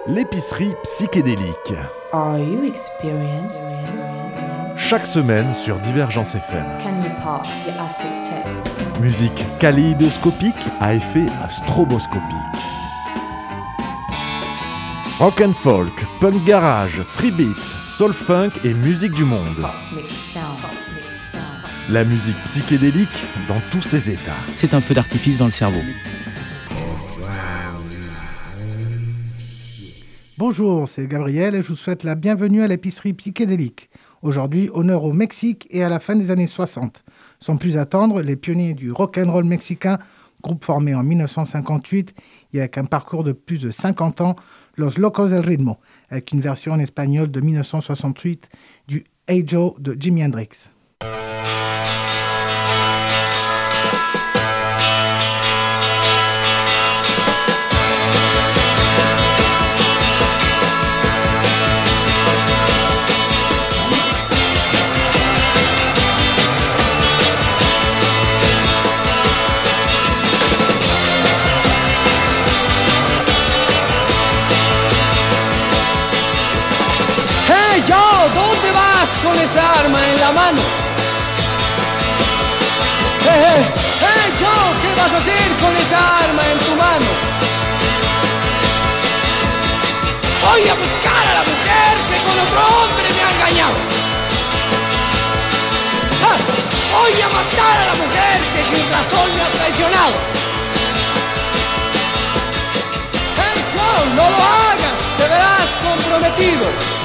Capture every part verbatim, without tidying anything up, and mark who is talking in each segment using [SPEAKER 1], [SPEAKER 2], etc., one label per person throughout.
[SPEAKER 1] L'épicerie psychédélique.
[SPEAKER 2] Are you experienced?
[SPEAKER 1] Chaque semaine sur Divergence F M.
[SPEAKER 2] Can you pass the acid test?
[SPEAKER 1] Musique kaléidoscopique à effet stroboscopique. Rock and folk, punk garage, free beat, soul funk et musique du monde.
[SPEAKER 2] Cosmic sound. Cosmic sound.
[SPEAKER 1] La musique psychédélique dans tous ses états.
[SPEAKER 3] C'est un feu d'artifice dans le cerveau.
[SPEAKER 4] Bonjour, c'est Gabriel et je vous souhaite la bienvenue à l'épicerie psychédélique. Aujourd'hui, honneur au Mexique et à la fin des années soixante. Sans plus attendre, les pionniers du rock'n'roll mexicain, groupe formé en dix-neuf cent cinquante-huit et avec un parcours de plus de cinquante ans, Los Locos del Ritmo, avec une version en espagnol de dix-neuf cent soixante-huit du Hey Joe de Jimi Hendrix.
[SPEAKER 5] ¿Dónde vas con esa arma en la mano? ¡Eh, eh! ¡Eh, Joe! ¿Qué vas a hacer con esa arma en tu mano? Voy a buscar a la mujer que con otro hombre me ha engañado. ¡Ah! Voy a matar a la mujer que sin razón me ha traicionado. ¡Eh, Joe! ¡No lo hagas! ¡Te verás comprometido!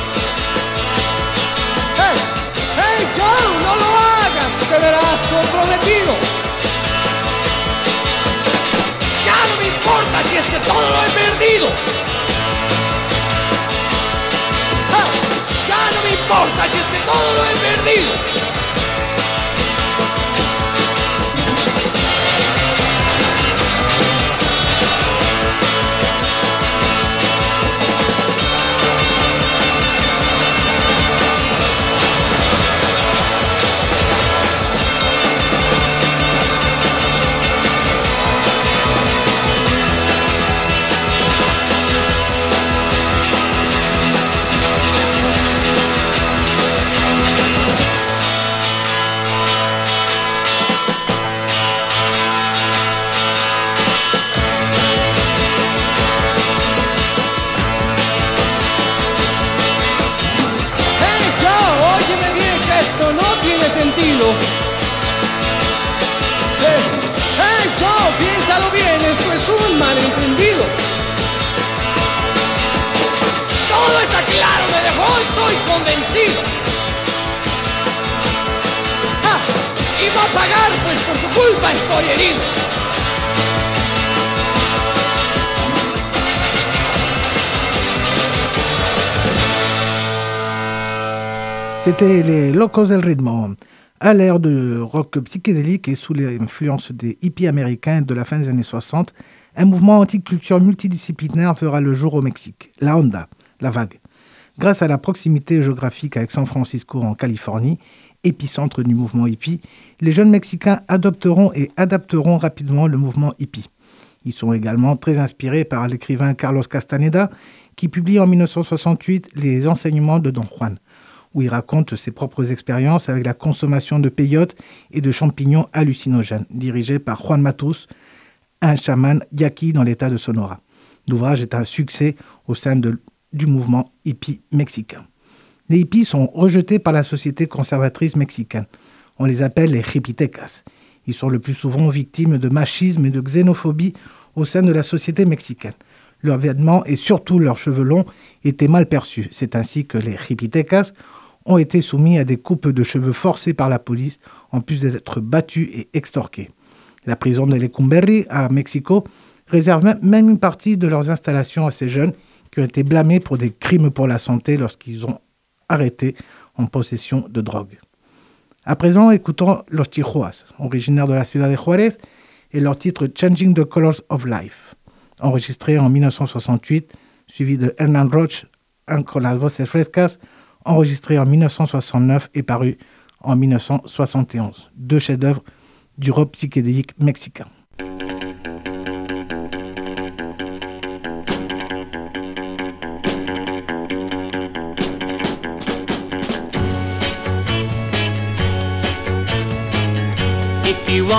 [SPEAKER 5] ¡Hey! ¡Hey, Joe! ¡No lo hagas! ¡Te verás comprometido! ¡Ya no me importa si es que todo lo he perdido! ¡Ah! ¡Ya no me importa si es que todo lo he perdido! Sentido. ¡Hey! ¡Hey, Joe! Piénsalo bien, esto es un malentendido. Todo está claro, me dejó, estoy convencido. ¡Ah! Y va a pagar, pues por su culpa estoy herido.
[SPEAKER 4] C'était les Locos del Ritmo. À l'ère de rock psychédélique et sous l'influence des hippies américains de la fin des années soixante, un mouvement anticulture multidisciplinaire verra le jour au Mexique, la Onda, la vague. Grâce à la proximité géographique avec San Francisco en Californie, épicentre du mouvement hippie, les jeunes Mexicains adopteront et adapteront rapidement le mouvement hippie. Ils sont également très inspirés par l'écrivain Carlos Castaneda, qui publie en dix-neuf cent soixante-huit Les enseignements de Don Juan, où il raconte ses propres expériences avec la consommation de peyote et de champignons hallucinogènes, dirigé par Juan Matus, un chaman yaqui dans l'état de Sonora. L'ouvrage est un succès au sein de, du mouvement hippie mexicain. Les hippies sont rejetés par la société conservatrice mexicaine. On les appelle les hipitecas. Ils sont le plus souvent victimes de machisme et de xénophobie au sein de la société mexicaine. Leurs vêtements et surtout leurs cheveux longs étaient mal perçus. C'est ainsi que les hipitecas ont été soumis à des coupes de cheveux forcées par la police, en plus d'être battus et extorqués. La prison de Lecumberri, à Mexico, réserve même une partie de leurs installations à ces jeunes qui ont été blâmés pour des crimes pour la santé lorsqu'ils ont arrêté en possession de drogue. À présent, écoutons Los Chihuahuas, originaires de la ciudad de Juárez, et leur titre « Changing the Colors of Life », enregistré en dix-neuf cent soixante-huit, suivi de Hernán Roch, Con las voces frescas, enregistré en dix-neuf cent soixante-neuf et paru en dix-neuf cent soixante et onze. Deux chefs-d'œuvre du rock psychédélique mexicain.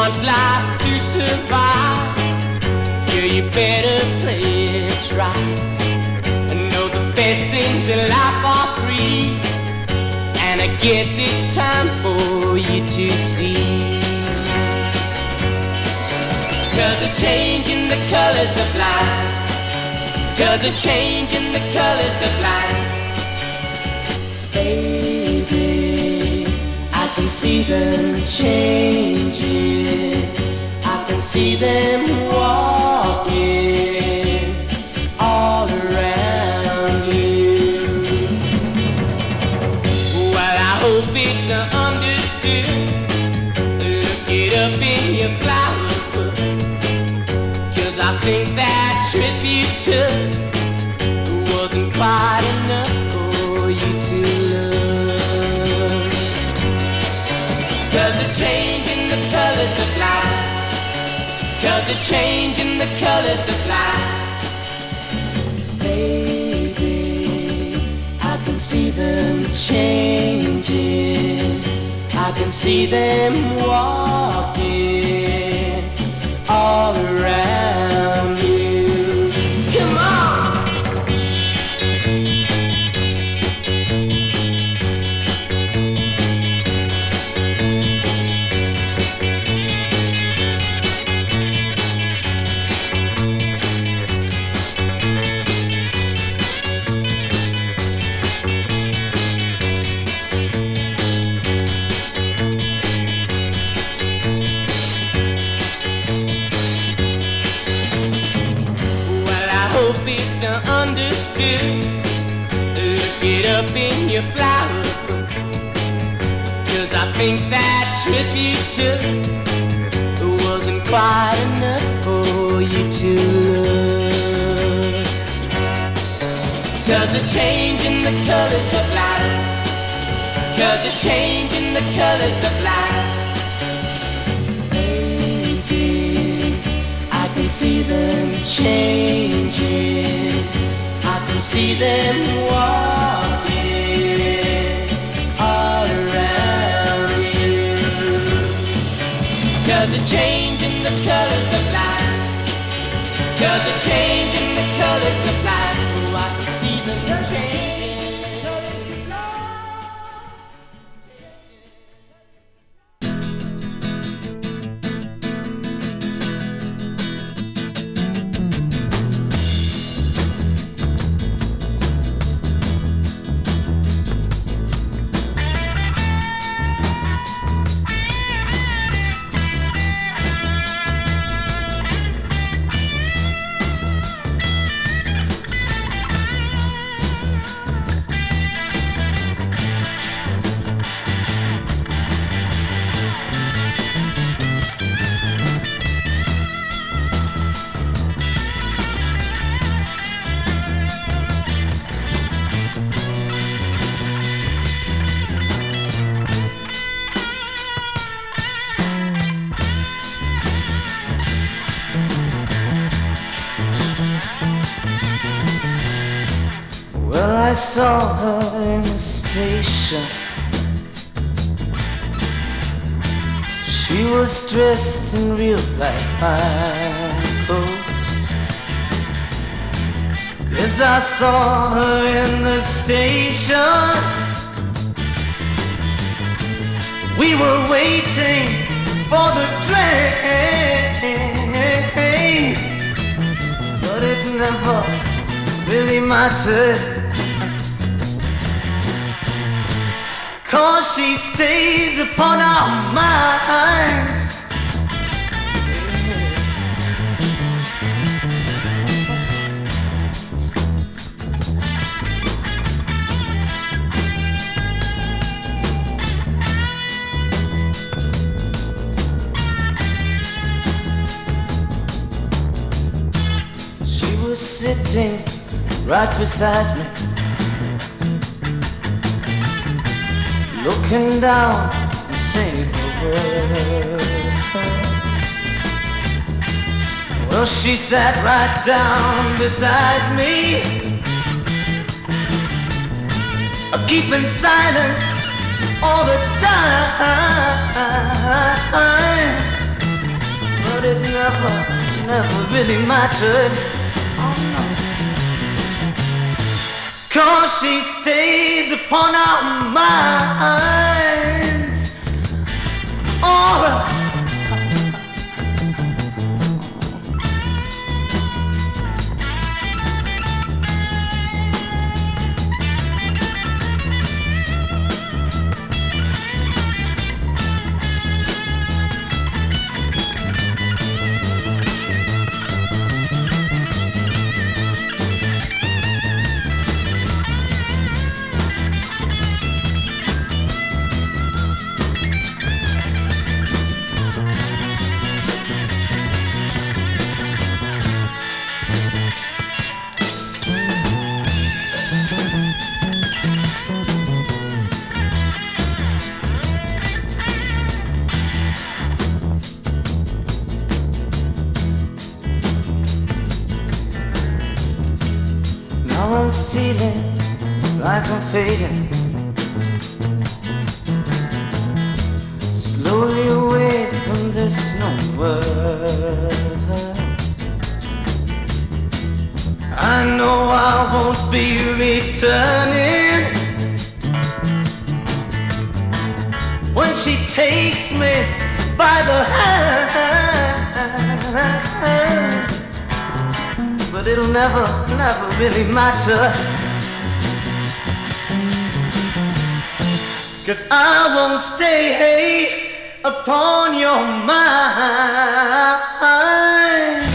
[SPEAKER 6] want life to survive, yeah, you better play it right. I know the best things in life are free, and I guess it's time for you to see. Cause a change in the colors of life, cause a change in the colors of life. Baby, I can see them changing, I can see them walking all around you. Well, I hope it's understood. Look it up in your flowers book, cause I think that trip you took wasn't quite enough for you to love. Cause a change in the colors of life, cause a change in the colors of life. Baby, I can see them changing, I can see them walking all around you. Come on! Understood. Look it up in your flower book, cause I think that trip you took wasn't quite enough for you to love. Cause a change in the colors of life, cause a change in the colors of life. Baby, I can see them changing, I can see them walking all around you. Cause a change in the colors of life, cause a change in the colors of life. Oh, I can see them changing.
[SPEAKER 7] I saw her in the station. She was dressed in real black fine clothes. Yes, I saw her in the station. We were waiting for the train, but it never really mattered, 'cause she stays upon our minds. She was sitting right beside me, looking down and saying a word. Well, she sat right down beside me, keeping silent all the time. but it never, never really mattered. Oh no. 'Cause she stays upon our minds. Alright. I'm feeling like I'm fading slowly away from this known world. I know I won't be returning when she takes me by the hand. But it'll never, never really matter, 'cause I won't stay upon your mind.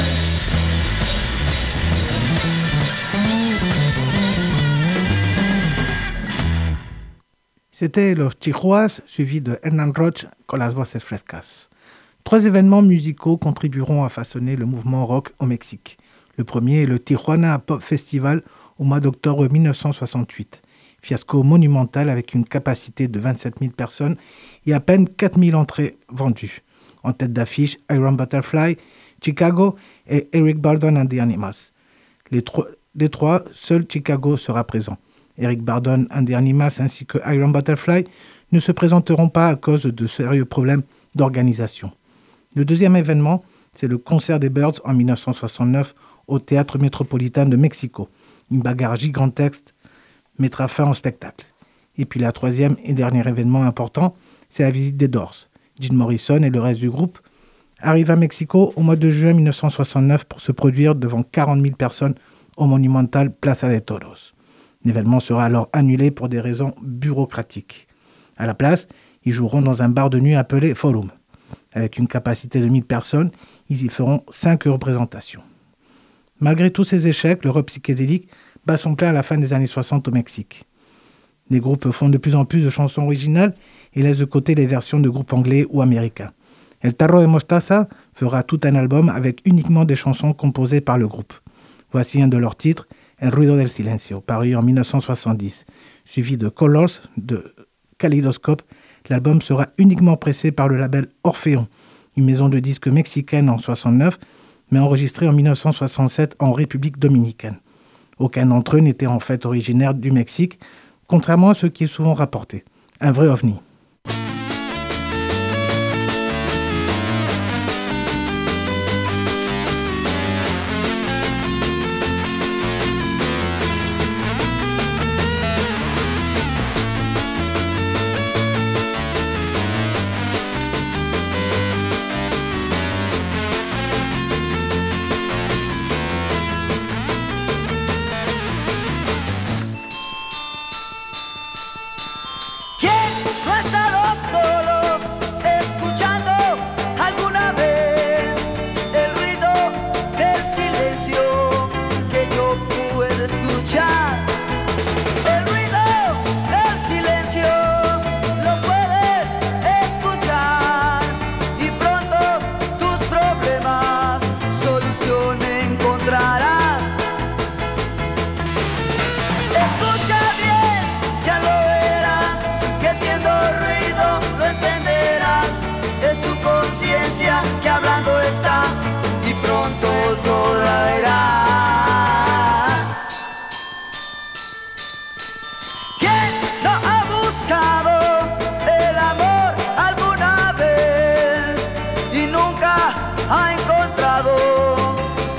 [SPEAKER 4] C'était Los Chihuahuas, suivi de Hernán Roch con las voces frescas. Trois événements musicaux contribueront à façonner le mouvement rock au Mexique. Le premier est le Tijuana Pop Festival au mois d'octobre mille neuf cent soixante-huit. Fiasco monumental avec une capacité de vingt-sept mille personnes et à peine quatre mille entrées vendues. En tête d'affiche, Iron Butterfly, Chicago et Eric Burdon and the Animals. Les trois, des trois, seul Chicago sera présent. Eric Burdon and the Animals ainsi que Iron Butterfly ne se présenteront pas à cause de sérieux problèmes d'organisation. Le deuxième événement, c'est le concert des Byrds en mille neuf cent soixante-neuf au Théâtre Métropolitain de Mexico. Une bagarre gigantesque mettra fin au spectacle. Et puis la troisième et dernier événement important, c'est la visite des Doors. Jim Morrison et le reste du groupe arrivent à Mexico au mois de juin mille neuf cent soixante-neuf pour se produire devant quarante mille personnes au monumental Plaza de Toros. L'événement sera alors annulé pour des raisons bureaucratiques. À la place, ils joueront dans un bar de nuit appelé Forum. Avec une capacité de mille personnes, ils y feront cinq représentations. Malgré tous ces échecs, le rock psychédélique bat son plein à la fin des années soixante au Mexique. Les groupes font de plus en plus de chansons originales et laissent de côté les versions de groupes anglais ou américains. El Tarro de Mostaza fera tout un album avec uniquement des chansons composées par le groupe. Voici un de leurs titres, El Ruido del Silencio, paru en mille neuf cent soixante-dix. Suivi de Colors de Kaleidoscope, l'album sera uniquement pressé par le label Orphéon, une maison de disques mexicaine en soixante-neuf, mais enregistré en mille neuf cent soixante-sept en République dominicaine. Aucun d'entre eux n'était en fait originaire du Mexique, contrairement à ce qui est souvent rapporté. Un vrai ovni.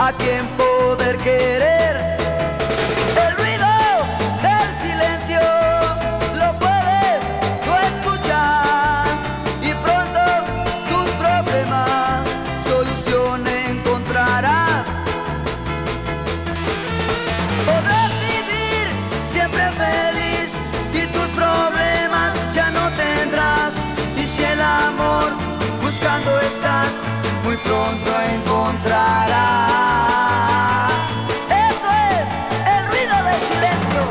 [SPEAKER 8] a quien poder querer. El ruido del silencio lo puedes tú escuchar y pronto tus problemas solución encontrarás. Podrás vivir siempre feliz y tus problemas ya no tendrás. Y si el amor buscando estás, muy pronto encontrarás. Eso es el ruido del silencio.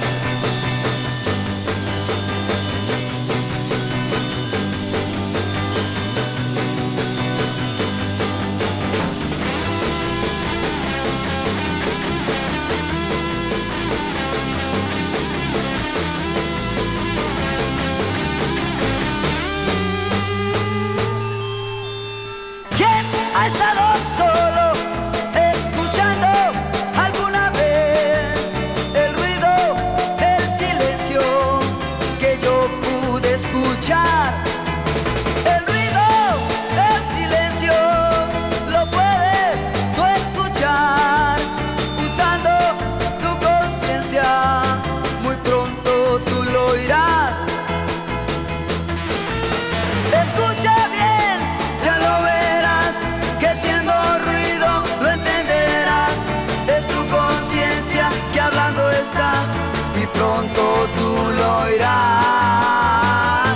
[SPEAKER 8] ¿Quién ha estado solo escuchando alguna vez el ruido del silencio que yo pude escuchar? El ruido del silencio lo puedes tú escuchar usando tu conciencia, muy pronto tú lo oirás. Escucha bien, ya lo verás, que siendo ruido lo entenderás. Es tu conciencia que hablando está y pronto tú lo oirás.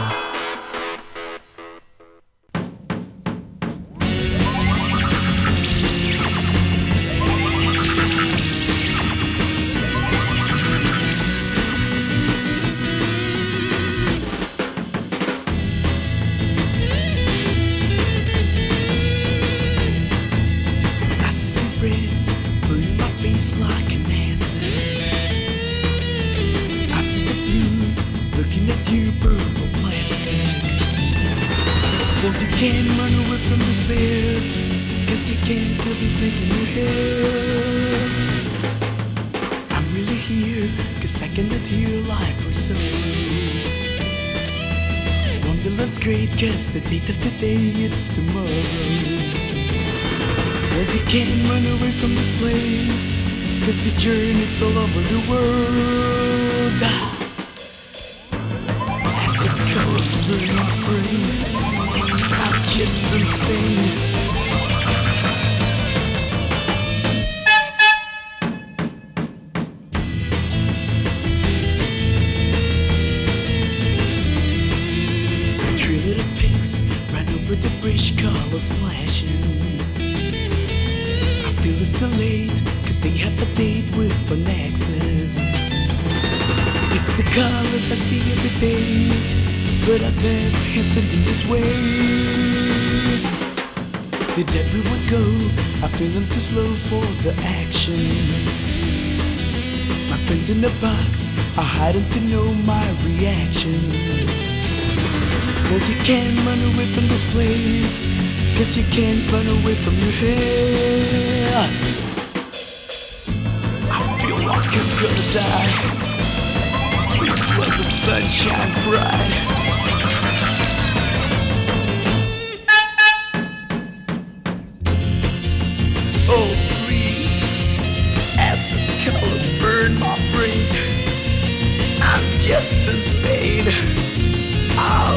[SPEAKER 7] I see the red burning my face like an acid. I see the blue looking at you, purple plastic. Well, you can't run away from this bed, cause you can't feel this thing in your head. I'm really here, cause I cannot hear life or so. Wonderland's great, cause the date of today, it's tomorrow. Well, you can't run away from this place, cause the journey's all over the world. As it colors burn my brain, I'm just insane. Three little pigs ran over the bridge, colors flashing. I feel it's too late, cause they have a date with an access. It's the colors I see every day, but I've never had something this way. Did everyone go? I feel I'm too slow for the action. My friends in the box are hiding to know my reaction. Well, you can't run away from this place, cause you can't run away from your hair. I feel like I'm gonna die. Please let the sun shine bright. Oh, please, acid colors burn my brain. I'm just insane. Oh.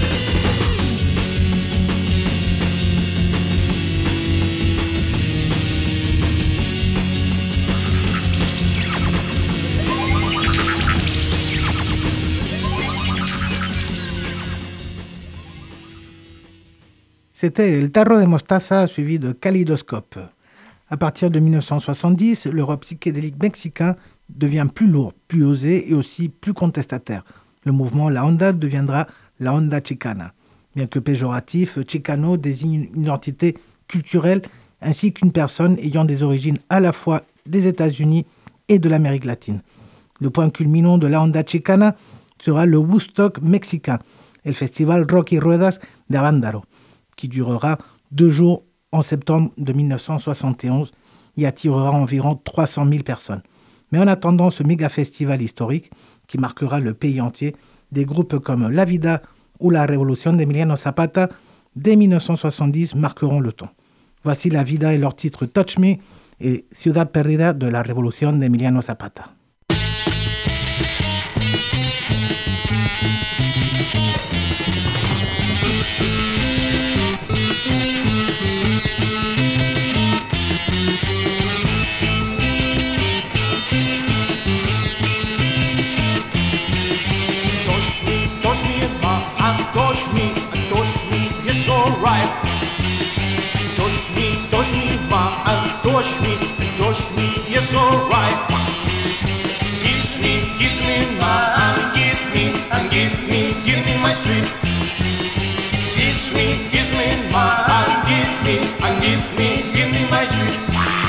[SPEAKER 4] C'était El Tarro de Mostaza suivi de Kaleidoscope. À partir de mille neuf cent soixante-dix, le rock psychédélique mexicain devient plus lourd, plus osé et aussi plus contestataire. Le mouvement La Onda deviendra la Onda Chicana. Bien que péjoratif, Chicano désigne une identité culturelle ainsi qu'une personne ayant des origines à la fois des États-Unis et de l'Amérique latine. Le point culminant de la Onda Chicana sera le Woodstock mexicain et le festival Rock y Ruedas de Avándaro, qui durera deux jours en septembre de mille neuf cent soixante et onze et attirera environ trois cent mille personnes. Mais en attendant ce méga festival historique qui marquera le pays entier, des groupes comme La Vida ou La Révolution d'Emiliano Zapata dès mille neuf cent soixante-dix marqueront le temps. Voici La Vida et leur titre Touch Me, et Ciudad Perdida de la Révolution d'Emiliano Zapata.
[SPEAKER 9] Touch me, ma, and touch me, and touch me, it's alright. Touch me, touch me, ma, and touch me, and touch me, it's alright. Kiss me, kiss me, ma, and give me, and give me, give me my sweet. Kiss me, kiss me, ma, and give me, and give me, give me my sweet.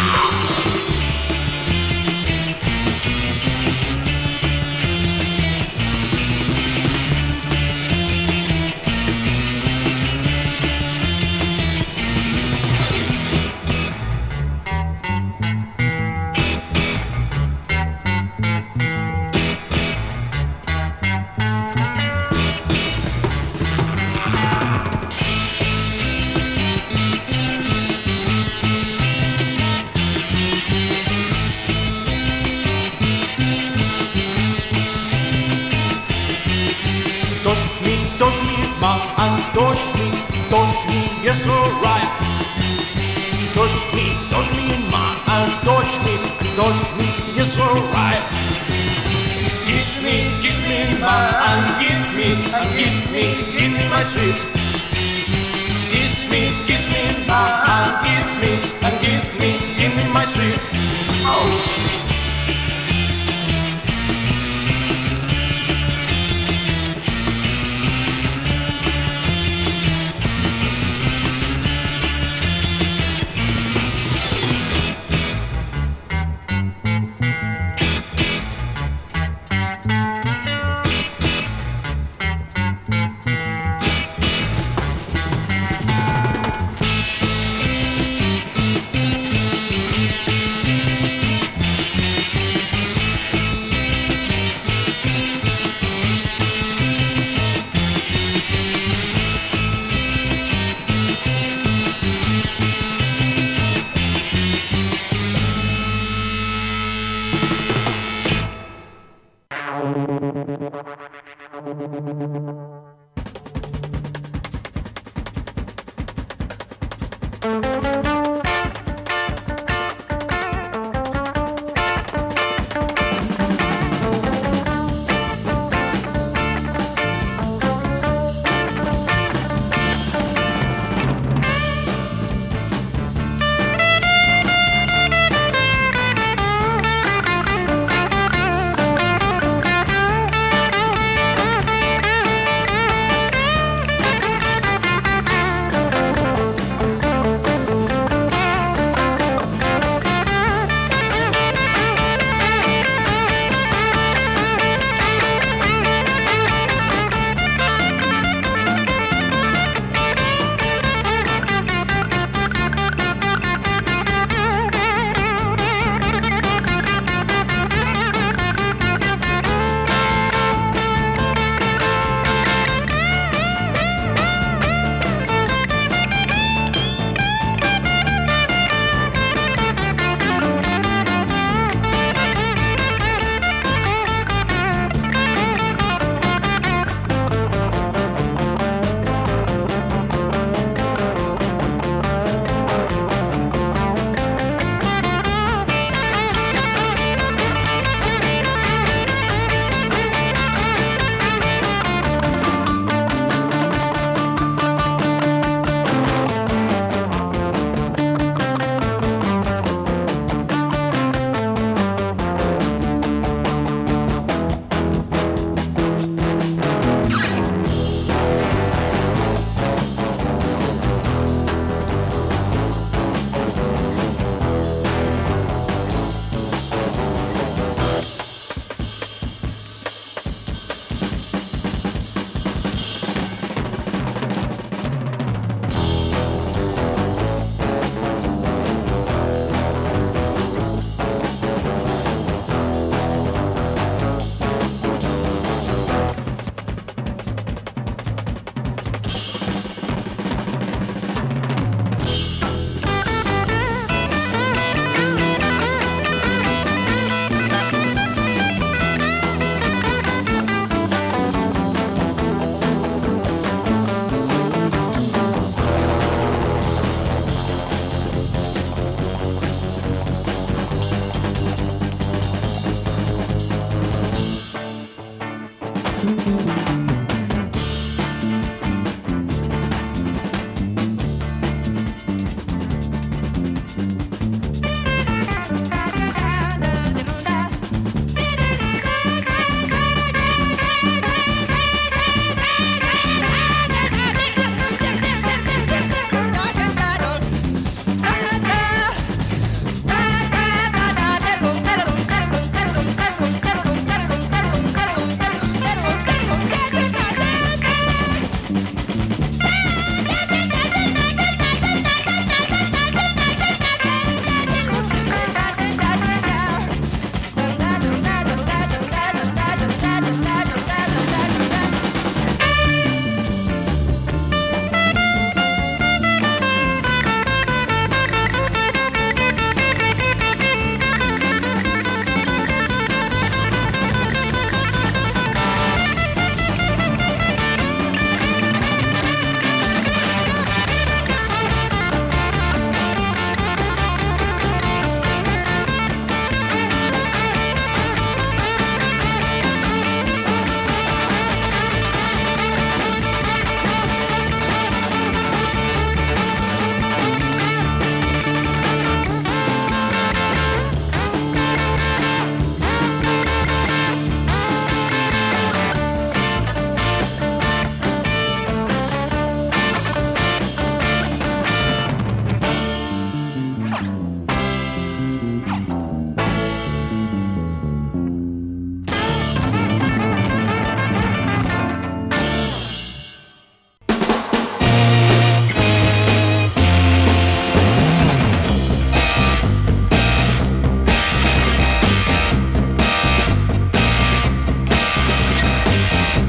[SPEAKER 9] Touch me, ma, and touch me, touch me, yes, alright. Touch me, touch me, ma, and touch me, touch me, yes, alright. Kiss me, kiss me, ma, and give me, and give me, give me my sweet. Kiss me, kiss me, ma, and give me, and give me, give me my sweet. Oh.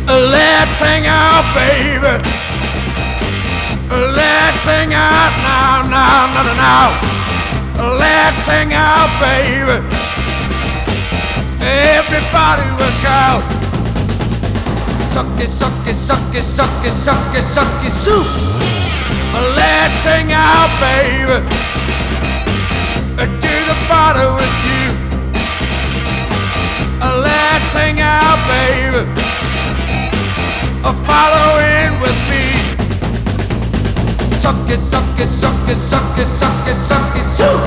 [SPEAKER 5] Let's hang out, baby. Let's hang out now, now, now, now. Let's hang out, baby. Everybody look out. Sucky, sucky, sucky, sucky, sucky, sucky soup. Let's hang out, baby. To the party with you. Let's hang out, baby. Follow in with me. Sucky, sucky, sucky, sucky, sucky, sucky soup.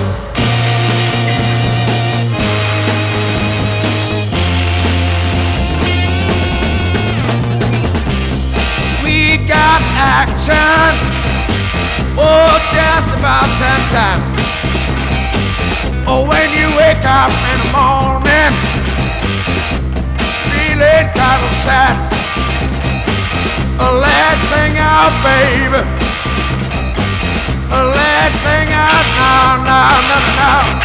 [SPEAKER 5] We got action, oh, just about ten times. Oh, when you wake up in the morning, feeling kind of sad. Let's hang out, baby. Let's hang out now, now, now, now.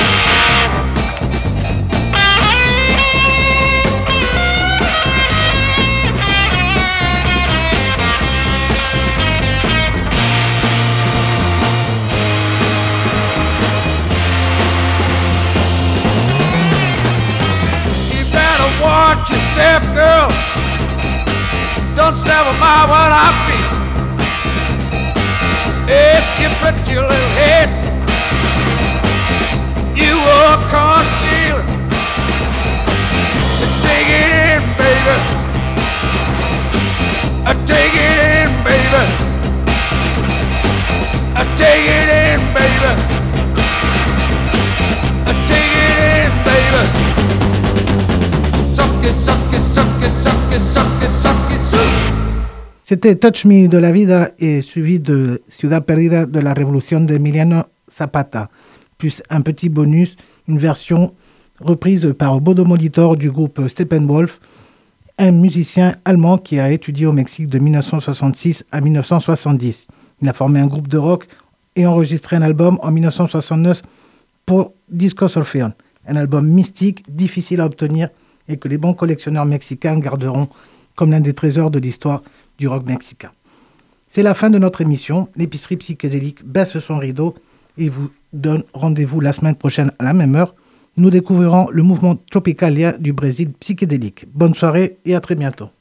[SPEAKER 5] You better watch your step, girl. Don't step on my what I feel. If you put your little head, you will conceal it. Take it in, baby. Take it in, baby. Take it in, baby. Take it in, baby. Sucky, sucky, sucky, sucky, sucky, sucky, soup.
[SPEAKER 4] C'était Touch Me de la Vida et suivi de Ciudad Perdida de la Révolution d'Emiliano Zapata, plus un petit bonus, une version reprise par Bodo Molitor du groupe Steppenwolf, un musicien allemand qui a étudié au Mexique de dix-neuf cent soixante-six à dix-neuf cent soixante-dix. Il a formé un groupe de rock et enregistré un album en dix-neuf cent soixante-neuf pour Discos Orpheon, un album mystique, difficile à obtenir et que les bons collectionneurs mexicains garderont comme l'un des trésors de l'histoire du rock mexicain. C'est la fin de notre émission. L'épicerie psychédélique baisse son rideau et vous donne rendez-vous la semaine prochaine à la même heure. Nous découvrirons le mouvement Tropicalia du Brésil psychédélique. Bonne soirée et à très bientôt.